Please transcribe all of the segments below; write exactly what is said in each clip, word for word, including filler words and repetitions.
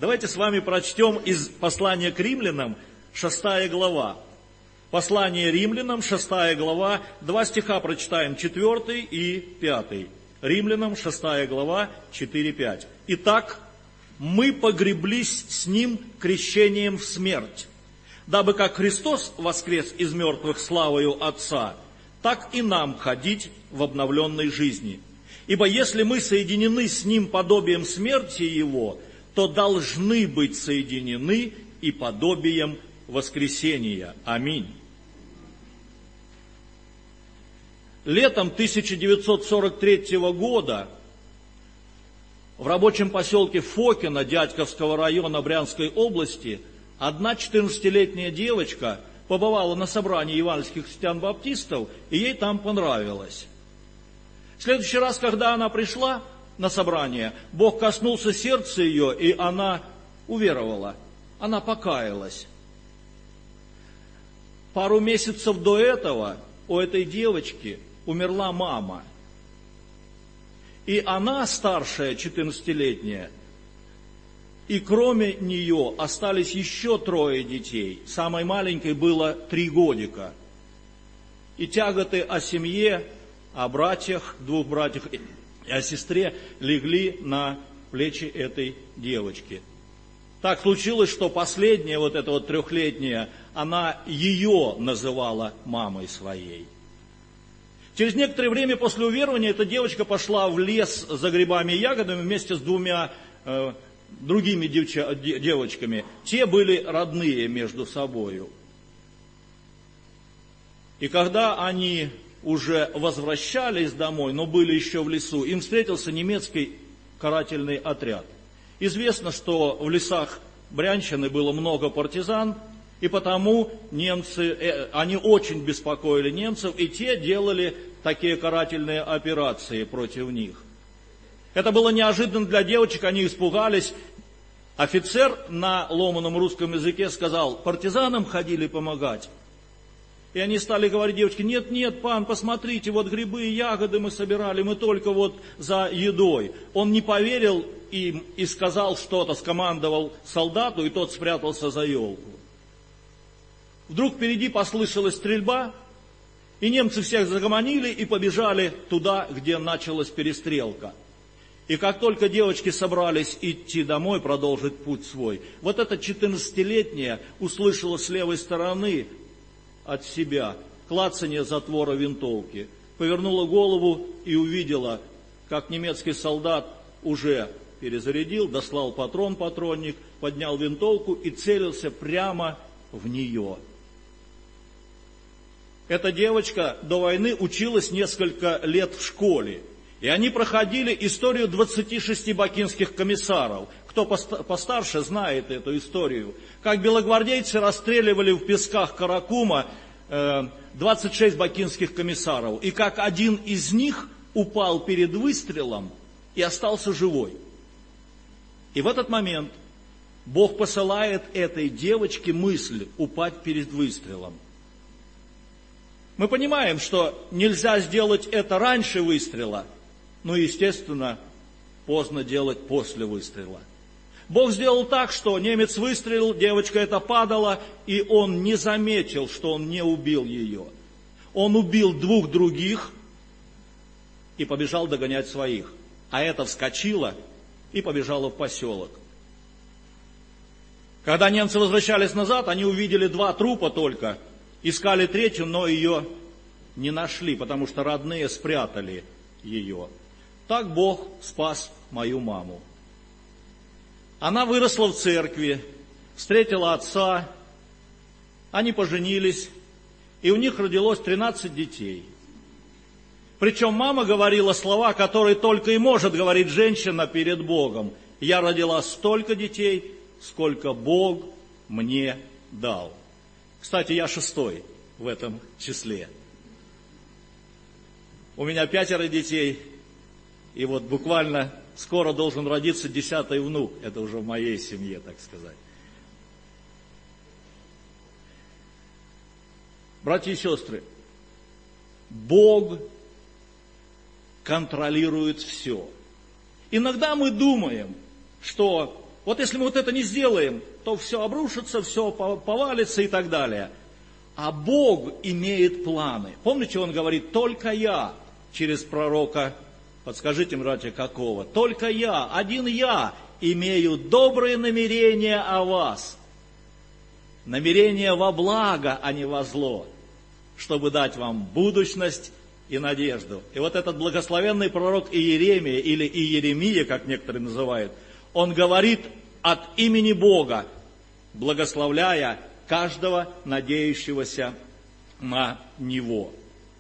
Давайте с вами прочтем из послания к римлянам, шестая глава. Послание римлянам, шестая глава, два стиха прочитаем, четвертый и пятый. Римлянам, шестая глава, четыре-пять. Итак, мы погреблись с Ним крещением в смерть, дабы как Христос воскрес из мертвых славою Отца, так и нам ходить в обновленной жизни. Ибо если мы соединены с Ним подобием смерти Его, то должны быть соединены и подобием воскресения. Аминь. Летом тысяча девятьсот сорок третьего года в рабочем поселке Фокино Дядьковского района Брянской области одна четырнадцатилетняя девочка побывала на собрании евангельских христиан-баптистов, и ей там понравилось. В следующий раз, когда она пришла на собрание, Бог коснулся сердца ее, и она уверовала, она покаялась. Пару месяцев до этого у этой девочки умерла мама. И она, старшая, четырнадцатилетняя, и кроме нее остались еще трое детей. Самой маленькой было три годика. И тяготы о семье, о братьях, двух братьях и о сестре легли на плечи этой девочки. Так случилось, что последняя, вот эта вот трехлетняя, она ее называла мамой своей. Через некоторое время после уверования эта девочка пошла в лес за грибами и ягодами вместе с двумя э, другими девча, девочками. Те были родные между собою. И когда они уже возвращались домой, но были еще в лесу, им встретился немецкий карательный отряд. Известно, что в лесах Брянщины было много партизан, и потому немцы, они очень беспокоили немцев, и те делали такие карательные операции против них. Это было неожиданно для девочек, они испугались. Офицер на ломаном русском языке сказал: партизанам ходили помогать. И они стали говорить девочке: нет, нет, пан, посмотрите, вот грибы и ягоды мы собирали, мы только вот за едой. Он не поверил им и сказал что-то, скомандовал солдату, и тот спрятался за елку. Вдруг впереди послышалась стрельба, и немцы всех загомонили и побежали туда, где началась перестрелка. И как только девочки собрались идти домой, продолжить путь свой, вот эта четырнадцатилетняя услышала с левой стороны от себя клацанье затвора винтовки, повернула голову и увидела, как немецкий солдат уже перезарядил, дослал патрон-патронник, поднял винтовку и целился прямо в нее. Эта девочка до войны училась несколько лет в школе, и они проходили историю двадцати шести бакинских комиссаров. Кто постарше знает эту историю. Как белогвардейцы расстреливали в песках Каракума двадцать шесть бакинских комиссаров, и как один из них упал перед выстрелом и остался живой. И в этот момент Бог посылает этой девочке мысль упасть перед выстрелом. Мы понимаем, что нельзя сделать это раньше выстрела, но, естественно, поздно делать после выстрела. Бог сделал так, что немец выстрелил, девочка эта падала, и он не заметил, что он не убил ее. Он убил двух других и побежал догонять своих. А эта вскочила и побежала в поселок. Когда немцы возвращались назад, они увидели два трупа только. Искали третью, но ее не нашли, потому что родные спрятали ее. Так Бог спас мою маму. Она выросла в церкви, встретила отца, они поженились, и у них родилось тринадцать детей. Причем мама говорила слова, которые только и может говорить женщина перед Богом. Я родила столько детей, сколько Бог мне дал. Кстати, я шестой в этом числе. У меня пятеро детей, и вот буквально скоро должен родиться десятый внук. Это уже в моей семье, так сказать. Братья и сестры, Бог контролирует все. Иногда мы думаем, что Вот если мы вот это не сделаем, то все обрушится, все повалится и так далее. А Бог имеет планы. Помните, Он говорит, только я через пророка, подскажите, братья, какого? Только я, один я имею добрые намерения о вас. Намерения во благо, а не во зло, чтобы дать вам будущность и надежду. И вот этот благословенный пророк Иеремия, или Иеремия, как некоторые называют, он говорит от имени Бога, благословляя каждого надеющегося на Него.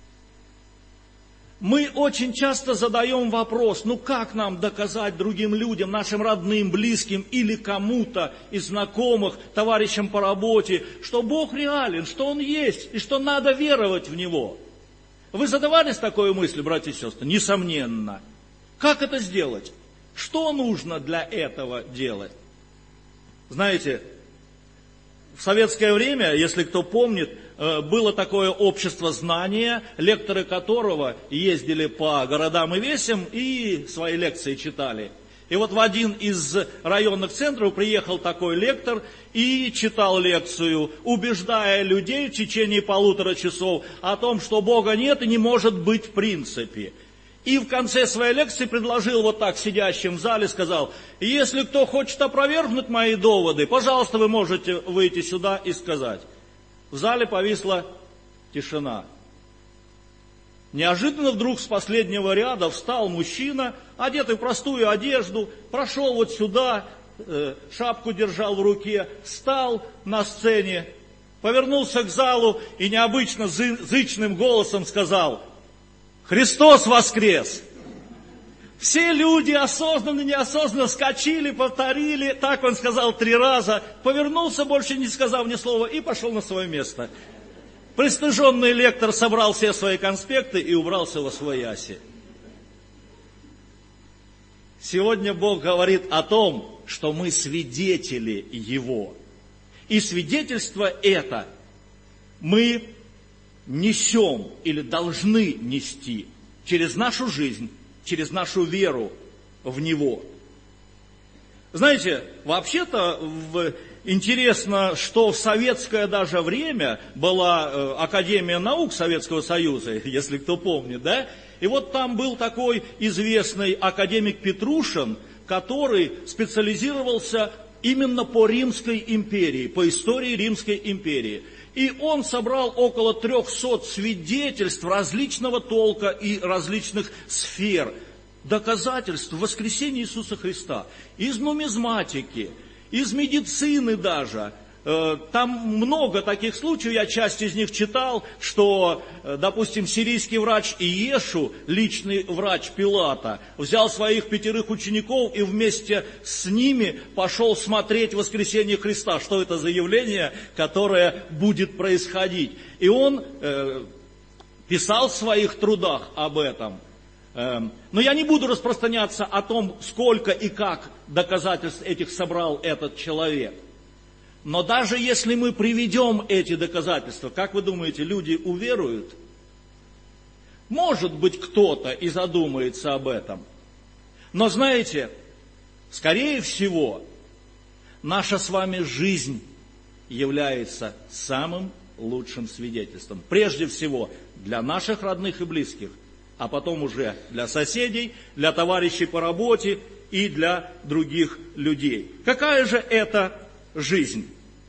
Мы очень часто задаем вопрос, ну как нам доказать другим людям, нашим родным, близким или кому-то из знакомых, товарищам по работе, что Бог реален, что Он есть и что надо веровать в Него. Вы задавались такой мыслью, братья и сестры? Несомненно. Как это сделать? Что нужно для этого делать? Знаете, в советское время, если кто помнит, было такое общество знания, лекторы которого ездили по городам и весям и свои лекции читали. И вот в один из районных центров приехал такой лектор и читал лекцию, убеждая людей в течение полутора часов о том, что Бога нет и не может быть в принципе. И в конце своей лекции предложил вот так сидящим в зале, сказал, если кто хочет опровергнуть мои доводы, пожалуйста, вы можете выйти сюда и сказать. В зале повисла тишина. Неожиданно вдруг с последнего ряда встал мужчина, одетый в простую одежду, прошел вот сюда, э, шапку держал в руке, встал на сцене, повернулся к залу и необычно зычным голосом сказал: «Христос воскрес!» Все люди осознанно, неосознанно вскочили, повторили, так он сказал три раза, повернулся, больше не сказав ни слова, и пошел на свое место. Пристыженный лектор собрал все свои конспекты и убрался восвояси. Сегодня Бог говорит о том, что мы свидетели Его. И свидетельство это мы несем или должны нести через нашу жизнь, через нашу веру в Него. Знаете, вообще-то в... интересно, что в советское даже время была э, Академия наук Советского Союза, если кто помнит, да? И вот там был такой известный академик Петрушин, который специализировался именно по Римской империи, по истории Римской империи. И он собрал около трехсот свидетельств различного толка и различных сфер, доказательств воскресения Иисуса Христа, из нумизматики, из медицины даже. Там много таких случаев, я часть из них читал, что, допустим, сирийский врач Иешу, личный врач Пилата, взял своих пятерых учеников и вместе с ними пошел смотреть воскресение Христа, что это за явление, которое будет происходить. И он э, писал в своих трудах об этом. Но я не буду распространяться о том, сколько и как доказательств этих собрал этот человек. Но даже если мы приведем эти доказательства, как вы думаете, люди уверуют? Может быть, кто-то и задумается об этом. Но знаете, скорее всего, наша с вами жизнь является самым лучшим свидетельством. Прежде всего, для наших родных и близких, а потом уже для соседей, для товарищей по работе и для других людей. Какая же это жизнь?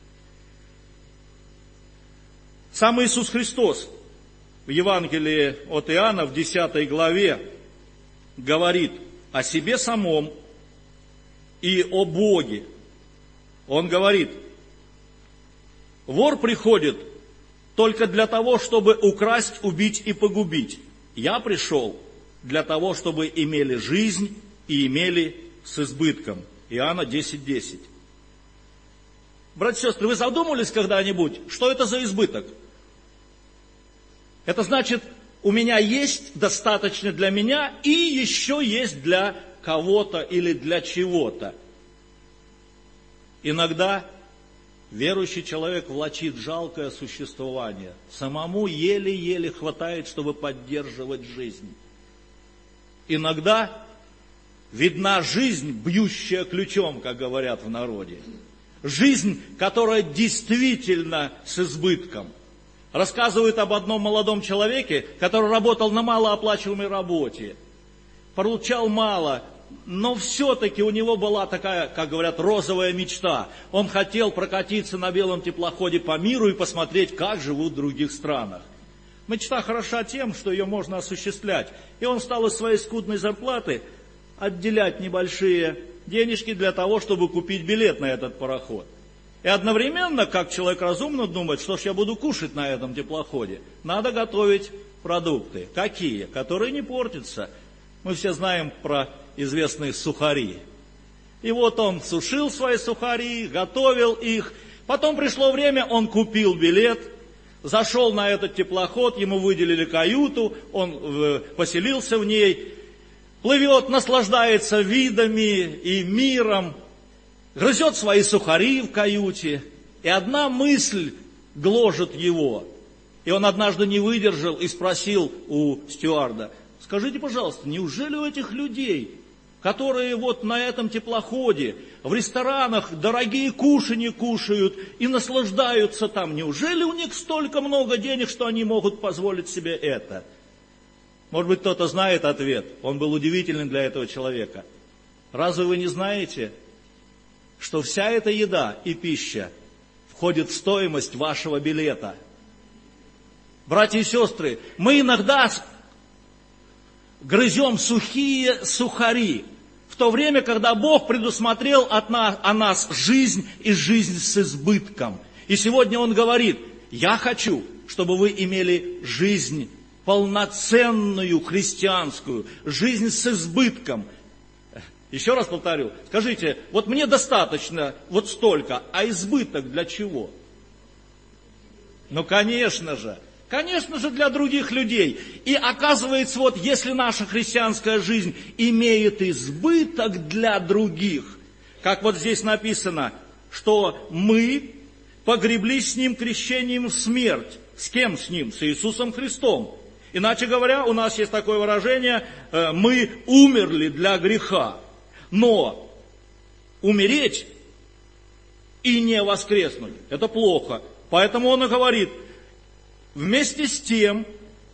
Сам Иисус Христос в Евангелии от Иоанна в десятой главе говорит о себе самом и о Боге. Он говорит: вор приходит только для того, чтобы украсть, убить и погубить. Я пришел для того, чтобы имели жизнь и имели с избытком. Иоанна десять десять. Братья и сестры, вы задумывались когда-нибудь, что это за избыток? Это значит, у меня есть достаточно для меня и еще есть для кого-то или для чего-то. Иногда верующий человек влачит жалкое существование. Самому еле-еле хватает, чтобы поддерживать жизнь. Иногда видна жизнь, бьющая ключом, как говорят в народе. Жизнь, которая действительно с избытком. Рассказывают об одном молодом человеке, который работал на малооплачиваемой работе. Получал мало, но все-таки у него была такая, как говорят, розовая мечта. Он хотел прокатиться на белом теплоходе по миру и посмотреть, как живут в других странах. Мечта хороша тем, что ее можно осуществлять. И он стал из своей скудной зарплаты отделять небольшие денежки для того, чтобы купить билет на этот пароход. И одновременно, как человек разумно думает, что ж я буду кушать на этом теплоходе, надо готовить продукты. Какие? Которые не портятся. Мы все знаем про известные сухари. И вот он сушил свои сухари, готовил их. Потом пришло время, он купил билет, зашел на этот теплоход, ему выделили каюту, он поселился в ней, плывет, наслаждается видами и миром, грызет свои сухари в каюте, и одна мысль гложет его. И он однажды не выдержал и спросил у стюарда: скажите, пожалуйста, неужели у этих людей, которые вот на этом теплоходе, в ресторанах дорогие кушанья кушают и наслаждаются там, неужели у них столько много денег, что они могут позволить себе это? Может быть, кто-то знает ответ. Он был удивительный для этого человека. Разве вы не знаете, что вся эта еда и пища входит в стоимость вашего билета? Братья и сестры, мы иногда грызем сухие сухари, в то время, когда Бог предусмотрел от нас, о нас жизнь и жизнь с избытком. И сегодня Он говорит: я хочу, чтобы вы имели жизнь полноценную, христианскую, жизнь с избытком. Еще раз повторю, скажите, вот мне достаточно вот столько, а избыток для чего? Ну, конечно же, конечно же, для других людей. И оказывается, вот если наша христианская жизнь имеет избыток для других, как вот здесь написано, что мы погреблись с Ним крещением в смерть. С кем с Ним? С Иисусом Христом. Иначе говоря, у нас есть такое выражение: мы умерли для греха. Но умереть и не воскреснуть – это плохо. Поэтому он и говорит: вместе с тем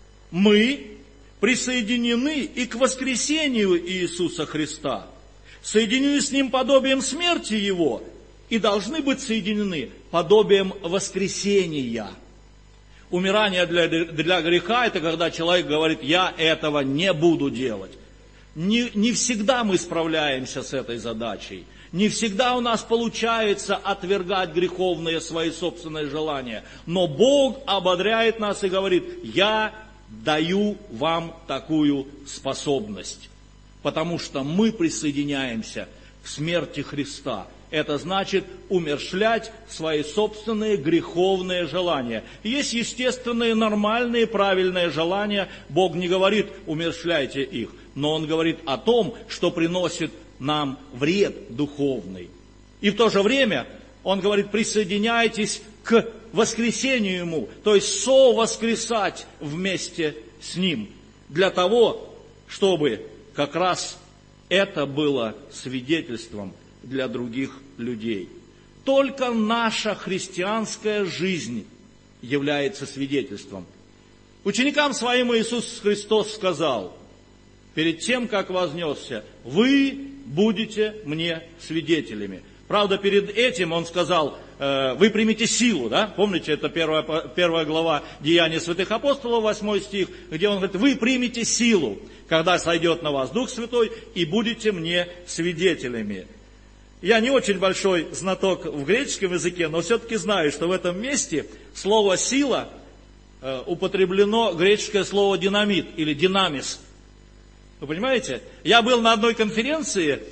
мы присоединены и к воскресению Иисуса Христа, соединены с Ним подобием смерти Его и должны быть соединены подобием воскресения. Умирание для, для греха – это когда человек говорит: я этого не буду делать. Не, не всегда мы справляемся с этой задачей. Не всегда у нас получается отвергать греховные свои собственные желания. Но Бог ободряет нас и говорит: я даю вам такую способность. Потому что мы присоединяемся к смерти Христа. Это значит умерщвлять свои собственные греховные желания. Есть естественные, нормальные, правильные желания. Бог не говорит: умерщвляйте их. Но Он говорит о том, что приносит нам вред духовный. И в то же время Он говорит: присоединяйтесь к воскресению Ему, то есть совоскресать вместе с Ним, для того, чтобы как раз это было свидетельством для других людей. Только наша христианская жизнь является свидетельством. Ученикам Своим Иисус Христос сказал, перед тем, как вознесся: вы будете мне свидетелями. Правда, перед этим Он сказал: вы примете силу, да? Помните, это первая, первая глава Деяний святых апостолов, восьмой стих, где Он говорит: вы примете силу, когда сойдет на вас Дух Святой, и будете мне свидетелями. Я не очень большой знаток в греческом языке, но все-таки знаю, что в этом месте слово «сила» употреблено греческое слово «динамит» или «динамис». Вы понимаете? Я был на одной конференции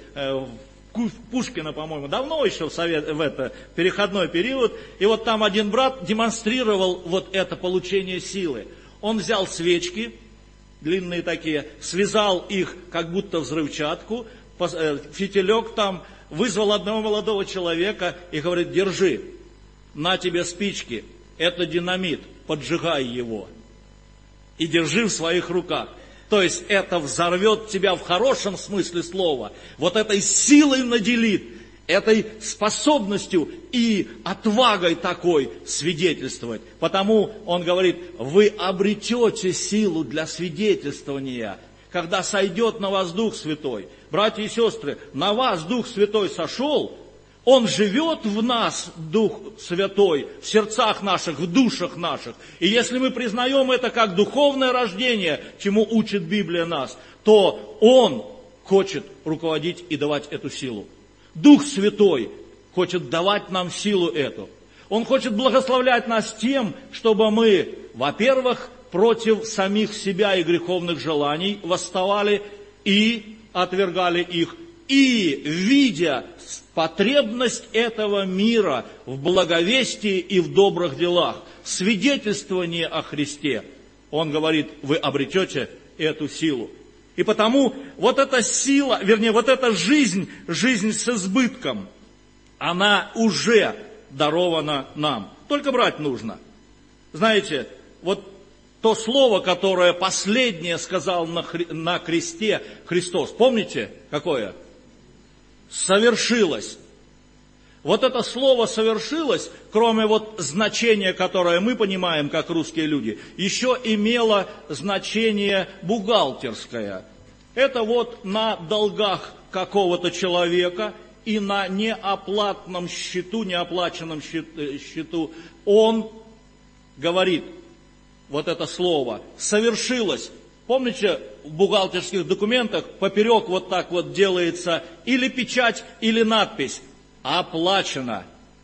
в Пушкино, по-моему, давно еще в, совет, в это, переходной период, и вот там один брат демонстрировал вот это получение силы. Он взял свечки, длинные такие, связал их как будто взрывчатку, фитилек там, вызвал одного молодого человека и говорит: держи, на тебе спички, это динамит, поджигай его и держи в своих руках. То есть это взорвет тебя в хорошем смысле слова. Вот этой силой наделит, этой способностью и отвагой такой свидетельствовать. Потому он говорит, вы обретете силу для свидетельствования, когда сойдет на вас Дух Святой. Братья и сестры, на вас Дух Святой сошел, Он живет в нас, Дух Святой, в сердцах наших, в душах наших. И если мы признаем это как духовное рождение, чему учит Библия нас, то Он хочет руководить и давать эту силу. Дух Святой хочет давать нам силу эту. Он хочет благословлять нас тем, чтобы мы, во-первых, против самих себя и греховных желаний восставали и отвергали их, и, видя потребность этого мира в благовестии и в добрых делах, в свидетельствовании о Христе, он говорит, вы обретете эту силу. И потому вот эта сила, вернее, вот эта жизнь, жизнь с избытком, она уже дарована нам. Только брать нужно. Знаете, вот то слово, которое последнее сказал на, хри... на кресте Христос, помните, какое? Совершилось. Вот это слово «совершилось», кроме вот значения, которое мы понимаем, как русские люди, еще имело значение бухгалтерское. Это вот на долгах какого-то человека и на неоплатном счету, неоплаченном счету он говорит вот это слово «совершилось». Помните, в бухгалтерских документах поперек вот так вот делается или печать, или надпись «оплачено».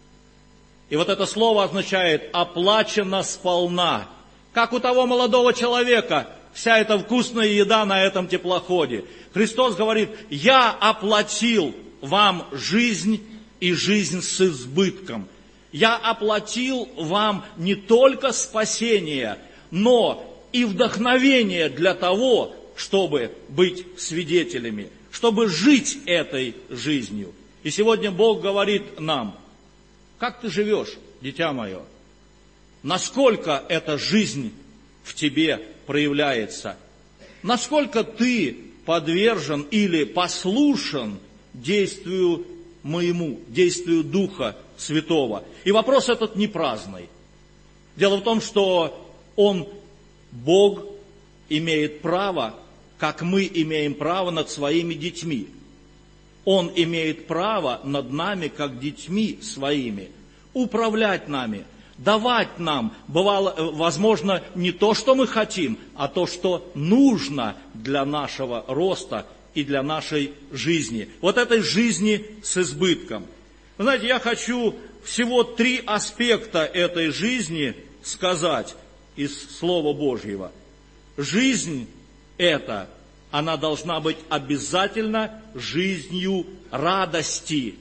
И вот это слово означает «оплачено сполна». Как у того молодого человека, вся эта вкусная еда на этом теплоходе. Христос говорит, «Я оплатил вам жизнь и жизнь с избытком». Я оплатил вам не только спасение, но и вдохновение для того, чтобы быть свидетелями, чтобы жить этой жизнью. И сегодня Бог говорит нам, как ты живешь, дитя мое? Насколько эта жизнь в тебе проявляется? Насколько ты подвержен или послушен действию моему, действию Духа Святого? И вопрос этот не праздный. Дело в том, что Он, Бог, имеет право, как мы имеем право над своими детьми. Он имеет право над нами, как детьми своими, управлять нами, давать нам, бывало, возможно, не то, что мы хотим, а то, что нужно для нашего роста и для нашей жизни. Вот этой жизни с избытком. Вы знаете, я хочу всего три аспекта этой жизни сказать из Слова Божьего. Жизнь эта, она должна быть обязательно жизнью радости.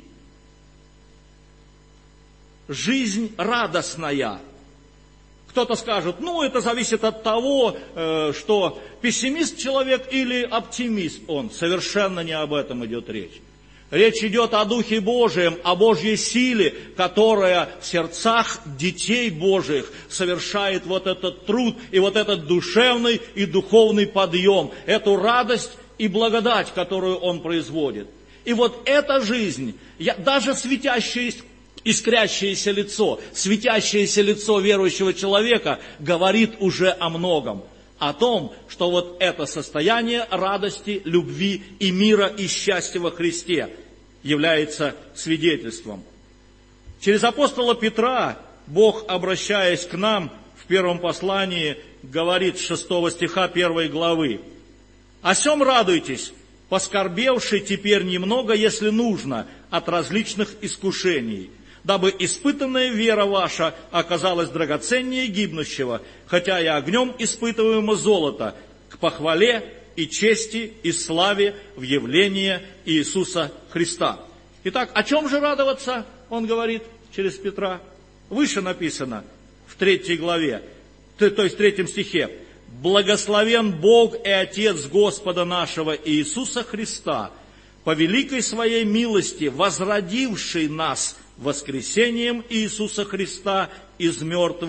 Жизнь радостная. Кто-то скажет, ну это зависит от того, что пессимист человек или оптимист он. Совершенно не об этом идет речь. Речь идет о Духе Божьем, о Божьей силе, которая в сердцах детей Божьих совершает вот этот труд и вот этот душевный и духовный подъем, эту радость и благодать, которую Он производит. И вот эта жизнь, даже светящееся, искрящееся лицо, светящееся лицо верующего человека говорит уже о многом. О том, что вот это состояние радости, любви и мира и счастья во Христе является свидетельством. Через апостола Петра Бог, обращаясь к нам в первом послании, говорит с шестого стиха первой главы: «О сем радуйтесь, поскорбевши теперь немного, если нужно, от различных искушений, дабы испытанная вера ваша оказалась драгоценнее гибнущего, хотя и огнем испытываемо золото, к похвале и чести и славе в явлении Иисуса Христа». Итак, о чем же радоваться, он говорит через Петра? Выше написано в третьей главе, то, то есть в третьем стихе: «Благословен Бог и Отец Господа нашего Иисуса Христа, по великой своей милости возродивший нас воскресением Иисуса Христа из мертвых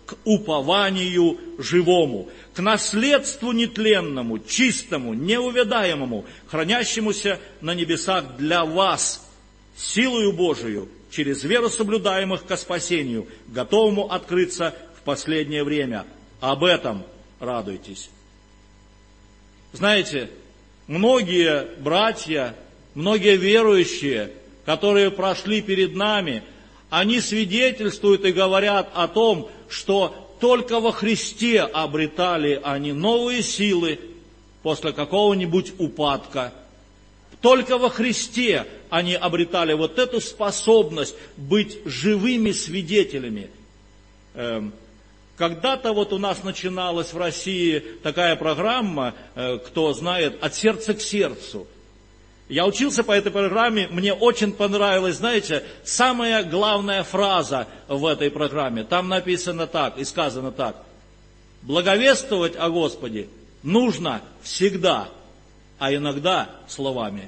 к упованию живому, к наследству нетленному, чистому, неувядаемому, хранящемуся на небесах для вас, силою Божию, через веру соблюдаемых ко спасению, готовому открыться в последнее время. Об этом радуйтесь. Знаете, многие братья, многие верующие, которые прошли перед нами, они свидетельствуют и говорят о том, что только во Христе обретали они новые силы после какого-нибудь упадка. Только во Христе они обретали вот эту способность быть живыми свидетелями. Когда-то вот у нас начиналась в России такая программа, кто знает, «От сердца к сердцу». Я учился по этой программе, мне очень понравилась, знаете, самая главная фраза в этой программе. Там написано так, и сказано так: благовествовать о Господе нужно всегда, а иногда словами.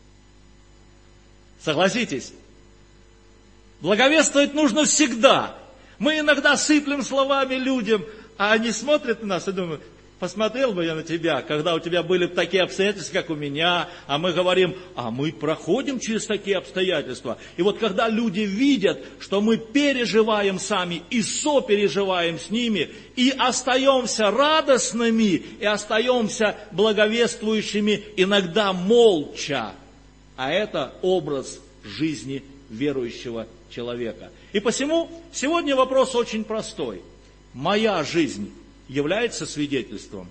Согласитесь? Благовествовать нужно всегда. Мы иногда сыплем словами людям, а они смотрят на нас и думают: посмотрел бы я на тебя, когда у тебя были такие обстоятельства, как у меня, а мы говорим, а мы проходим через такие обстоятельства. И вот когда люди видят, что мы переживаем сами и сопереживаем с ними, и остаемся радостными, и остаемся благовествующими, иногда молча, а это образ жизни верующего человека. И посему сегодня вопрос очень простой. Моя жизнь является свидетельством?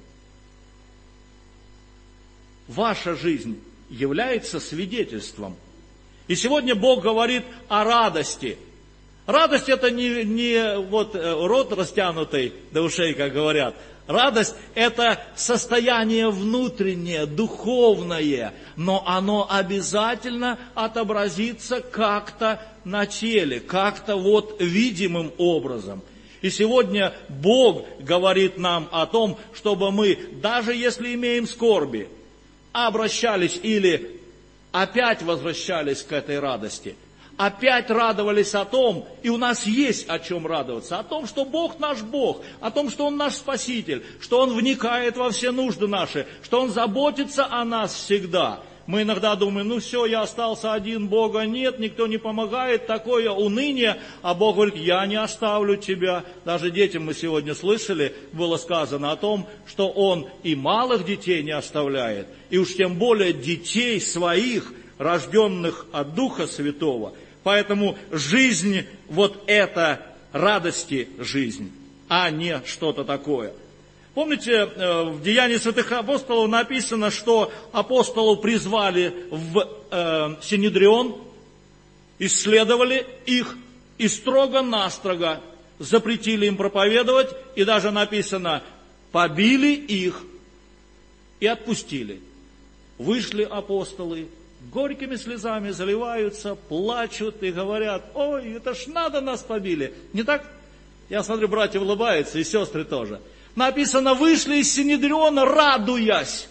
Ваша жизнь является свидетельством? И сегодня Бог говорит о радости. Радость — это не, не вот рот растянутый до ушей, как говорят. Радость — это состояние внутреннее, духовное, но оно обязательно отобразится как-то на теле, как-то вот видимым образом. И сегодня Бог говорит нам о том, чтобы мы, даже если имеем скорби, обращались или опять возвращались к этой радости, опять радовались о том, и у нас есть о чем радоваться, о том, что Бог наш Бог, о том, что Он наш Спаситель, что Он вникает во все нужды наши, что Он заботится о нас всегда. Мы иногда думаем, ну все, я остался один, Бога нет, никто не помогает, такое уныние, а Бог говорит, я не оставлю тебя. Даже детям мы сегодня слышали, было сказано о том, что Он и малых детей не оставляет, и уж тем более детей своих, рожденных от Духа Святого. Поэтому жизнь, вот это радости жизнь, а не что-то такое. Помните, в Деянии святых апостолов написано, что апостолов призвали в э, Синедрион, исследовали их и строго-настрого запретили им проповедовать, и даже написано, побили их и отпустили. Вышли апостолы, горькими слезами заливаются, плачут и говорят, ой, это ж надо нас побили. Не так? Я смотрю, братья улыбаются, и сестры тоже. Написано, вышли из Синедриона, радуясь,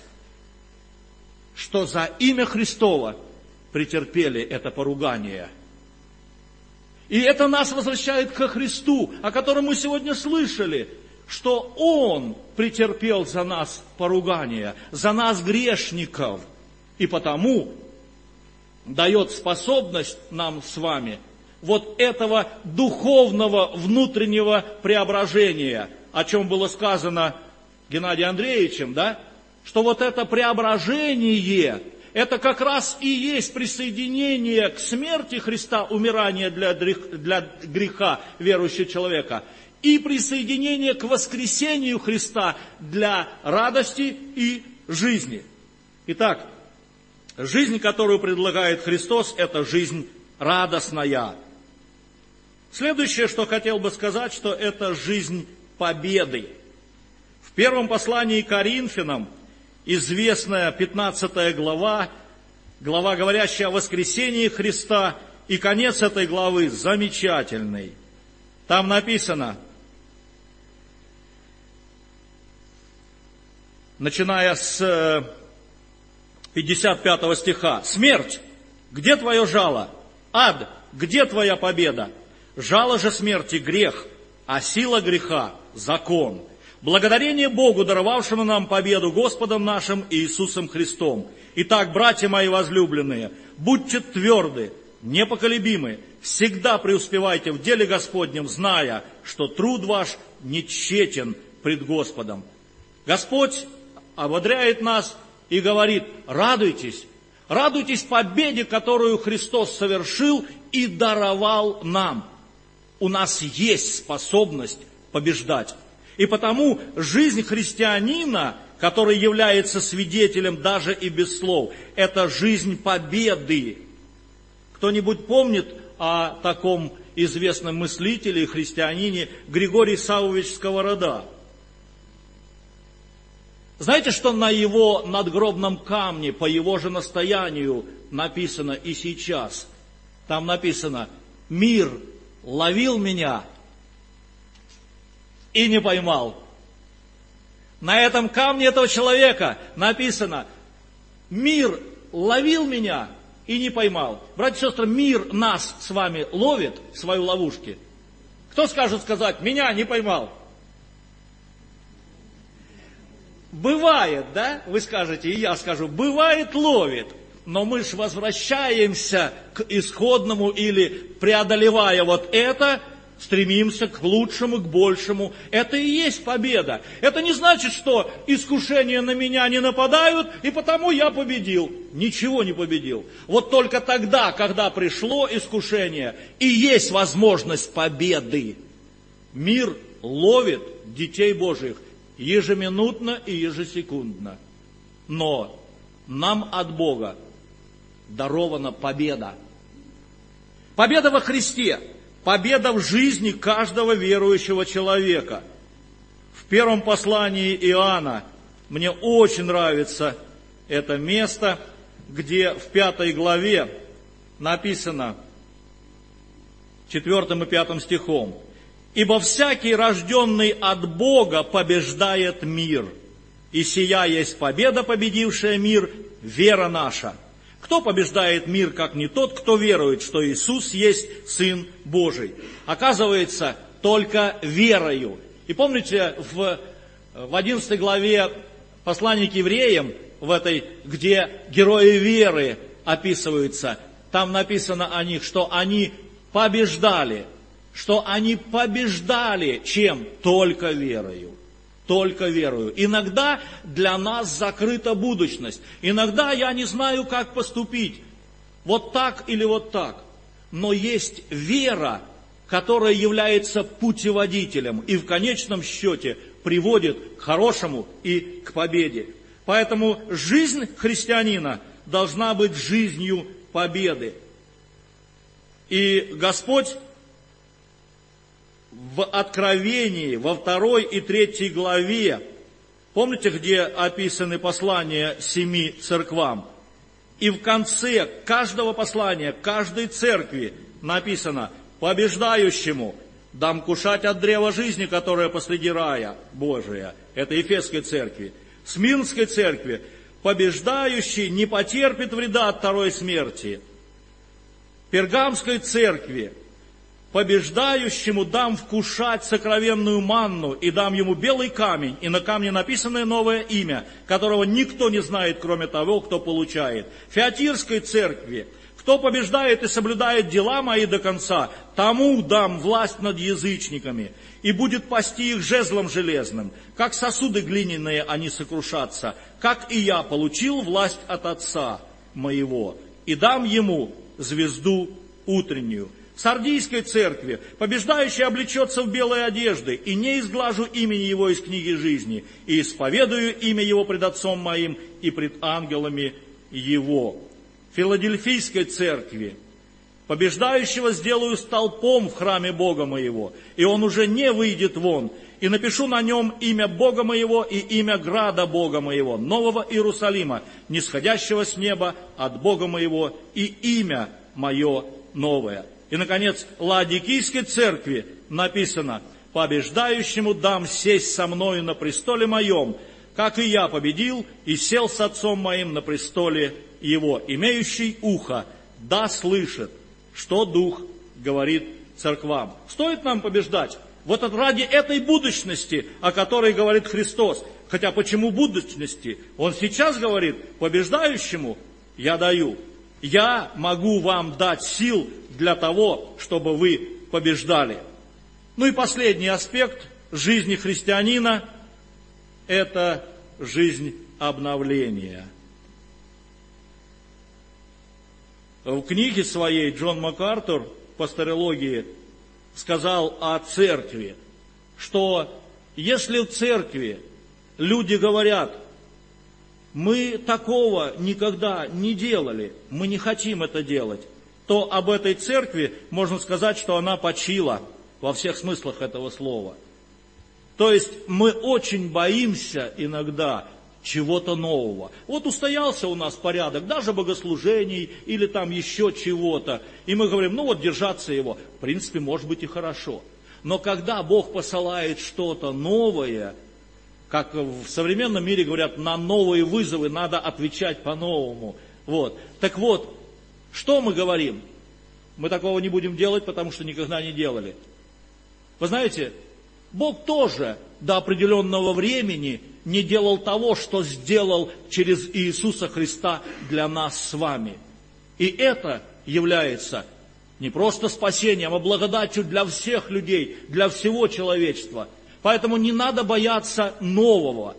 что за имя Христово претерпели это поругание. И это нас возвращает ко Христу, о котором мы сегодня слышали, что Он претерпел за нас поругание, за нас грешников, и потому дает способность нам с вами вот этого духовного внутреннего преображения, о чем было сказано Геннадием Андреевичем, да? Что вот это преображение, это как раз и есть присоединение к смерти Христа, умирание для греха верующего человека, и присоединение к воскресению Христа для радости и жизни. Итак, жизнь, которую предлагает Христос, это жизнь радостная. Следующее, что хотел бы сказать, что это жизнь победы. В первом послании к Коринфянам, известная пятнадцатая глава, глава, говорящая о воскресении Христа, и конец этой главы замечательный. Там написано, начиная с пятьдесят пятого стиха, «Смерть, где твое жало? Ад, где твоя победа? Жало же смерти — грех, а сила греха – закон. Благодарение Богу, даровавшему нам победу Господом нашим Иисусом Христом. Итак, братья мои возлюбленные, будьте тверды, непоколебимы, всегда преуспевайте в деле Господнем, зная, что труд ваш не тщетен пред Господом. Господь ободряет нас и говорит: радуйтесь, радуйтесь победе, которую Христос совершил и даровал нам. У нас есть способность побеждать. И потому жизнь христианина, который является свидетелем даже и без слов, это жизнь победы. Кто-нибудь помнит о таком известном мыслителе и христианине Григорий Саввович Сковорода? Знаете, что на его надгробном камне, по его же настоянию, написано и сейчас? Там написано: «Мир ловил меня и не поймал». На этом камне этого человека написано: «Мир ловил меня и не поймал». Братья и сестры, мир нас с вами ловит в свои ловушки. Кто скажет сказать: «Меня не поймал»? Бывает, да? Вы скажете, и я скажу: бывает, ловит. Но мы же возвращаемся к исходному или, преодолевая вот это, стремимся к лучшему, к большему. Это и есть победа. Это не значит, что искушения на меня не нападают, и потому я победил. Ничего не победил. Вот только тогда, когда пришло искушение, и есть возможность победы. Мир ловит детей Божьих ежеминутно и ежесекундно. Но нам от Бога дарована победа. Победа во Христе. Победа в жизни каждого верующего человека. В первом послании Иоанна мне очень нравится это место, где в пятой главе написано четвёртым и пятым стихом: «Ибо всякий, рожденный от Бога, побеждает мир, и сия есть победа, победившая мир, вера наша». Кто побеждает мир, как не тот, кто верует, что Иисус есть Сын Божий? Оказывается, только верою. И помните, в, в одиннадцатой главе послания к евреям, в этой, где герои веры описываются, там написано о них, что они побеждали. Что они побеждали чем? Только верою. Только верою. Иногда для нас закрыта будущность. Иногда я не знаю, как поступить. Вот так или вот так. Но есть вера, которая является путеводителем и в конечном счете приводит к хорошему и к победе. Поэтому жизнь христианина должна быть жизнью победы. И Господь в Откровении, во второй и третьей главе, помните, где описаны послания семи церквам? И в конце каждого послания, каждой церкви написано: «Побеждающему дам кушать от древа жизни, которое посреди рая Божия». Это Ефесской церкви. Смирнской церкви: «Побеждающий не потерпит вреда от второй смерти». Пергамской церкви: «Побеждающему дам вкушать сокровенную манну, и дам ему белый камень, и на камне написанное новое имя, которого никто не знает, кроме того, кто получает». Фиатирской церкви: «Кто побеждает и соблюдает дела мои до конца, тому дам власть над язычниками, и будет пасти их жезлом железным. Как сосуды глиняные они сокрушатся, как и я получил власть от Отца моего, и дам ему звезду утреннюю». Сардийской церкви: «Побеждающий облечется в белые одежды, и не изглажу имени его из книги жизни, и исповедую имя его пред Отцом моим и пред ангелами его». Филадельфийской церкви: «Побеждающего сделаю столпом в храме Бога моего, и он уже не выйдет вон, и напишу на нем имя Бога моего и имя града Бога моего, Нового Иерусалима, нисходящего с неба от Бога моего, и имя мое новое». И, наконец, Лаодикийской церкви написано: «Побеждающему дам сесть со мною на престоле моем, как и я победил и сел с Отцом моим на престоле его. Имеющий ухо да слышит, что Дух говорит церквам». Стоит нам побеждать? Вот ради этой будущности, о которой говорит Христос. Хотя почему будущности? Он сейчас говорит, побеждающему я даю. Я могу вам дать сил для того, чтобы вы побеждали. Ну и последний аспект жизни христианина – это жизнь обновления. В книге своей Джон МакАртур по старологии сказал о церкви, что если в церкви люди говорят, мы такого никогда не делали, мы не хотим это делать, то об этой церкви можно сказать, что она почила во всех смыслах этого слова. То есть мы очень боимся иногда чего-то нового. Вот устоялся у нас порядок, даже богослужений или там еще чего-то, и мы говорим, ну вот держаться его, в принципе, может быть и хорошо. Но когда Бог посылает что-то новое, как в современном мире говорят, на новые вызовы надо отвечать по-новому. Вот. Так вот, что мы говорим? Мы такого не будем делать, потому что никогда не делали. Вы знаете, Бог тоже до определенного времени не делал того, что сделал через Иисуса Христа для нас с вами. И это является не просто спасением, а благодатью для всех людей, для всего человечества. Поэтому не надо бояться нового.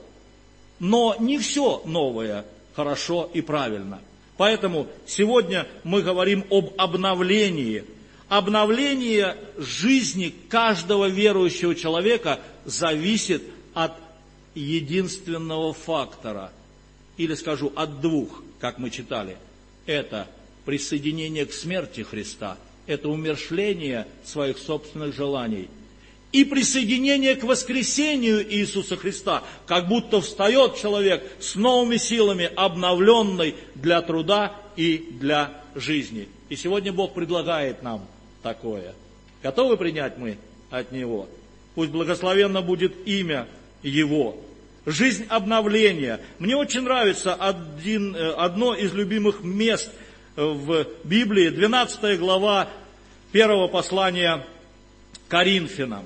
Но не все новое хорошо и правильно. Поэтому сегодня мы говорим об обновлении. Обновление жизни каждого верующего человека зависит от единственного фактора. Или скажу, от двух, как мы читали. Это присоединение к смерти Христа. Это умерщвление своих собственных желаний. И присоединение к воскресению Иисуса Христа, как будто встает человек с новыми силами, обновленный для труда и для жизни. И сегодня Бог предлагает нам такое. Готовы принять мы от Него? Пусть благословенно будет имя Его. Жизнь обновления. Мне очень нравится один, одно из любимых мест в Библии, двенадцатая глава первого послания Коринфянам.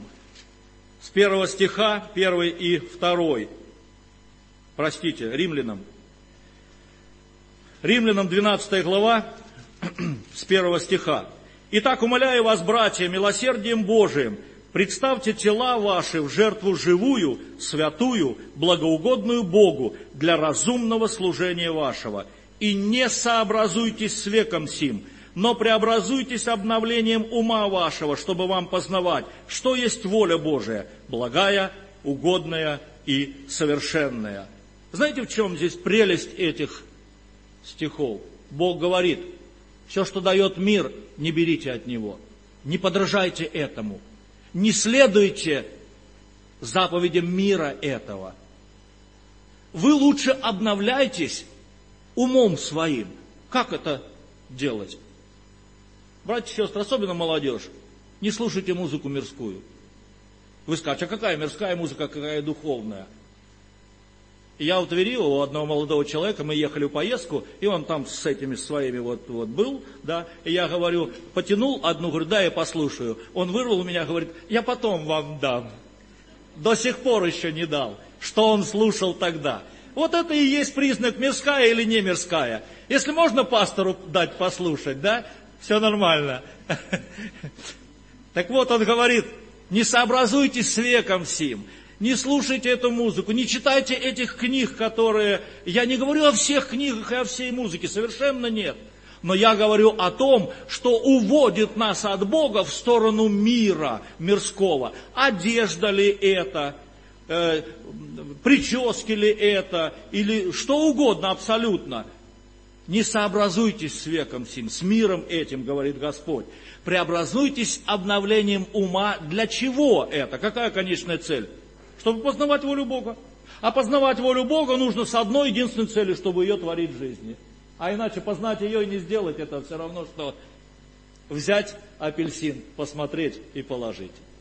С первого стиха, первый и второй. Простите, Римлянам. Римлянам двенадцатая глава, с первого стиха. «Итак, умоляю вас, братья, милосердием Божиим, представьте тела ваши в жертву живую, святую, благоугодную Богу для разумного служения вашего. И не сообразуйтесь с веком сим, но преобразуйтесь обновлением ума вашего, чтобы вам познавать, что есть воля Божия, благая, угодная и совершенная». Знаете, в чем здесь прелесть этих стихов? Бог говорит, все, что дает мир, не берите от него, не подражайте этому, не следуйте заповедям мира этого. Вы лучше обновляйтесь умом своим. Как это делать? Братья и сестры, особенно молодежь, не слушайте музыку мирскую. Вы скажете, а какая мирская музыка, какая духовная? Я в Твери у одного молодого человека, мы ехали в поездку, и он там с этими своими вот, вот был, да, и я говорю, потянул одну, говорю, да, я послушаю. Он вырвал у меня, говорит, я потом вам дам. До сих пор еще не дал, что он слушал тогда. Вот это и есть признак, мирская или не мирская. Если можно пастору дать послушать, да, все нормально. Так вот, он говорит, не сообразуйтесь с веком сим, не слушайте эту музыку, не читайте этих книг, которые... Я не говорю о всех книгах и о всей музыке, совершенно нет. Но я говорю о том, что уводит нас от Бога в сторону мира мирского. Одежда ли это, э, прически ли это, или что угодно абсолютно. Не сообразуйтесь с веком сим, с миром этим, говорит Господь. Преобразуйтесь обновлением ума. Для чего это? Какая конечная цель? Чтобы познавать волю Бога. А познавать волю Бога нужно с одной единственной целью, чтобы ее творить в жизни. А иначе познать ее и не сделать, это все равно, что взять апельсин, посмотреть и положить.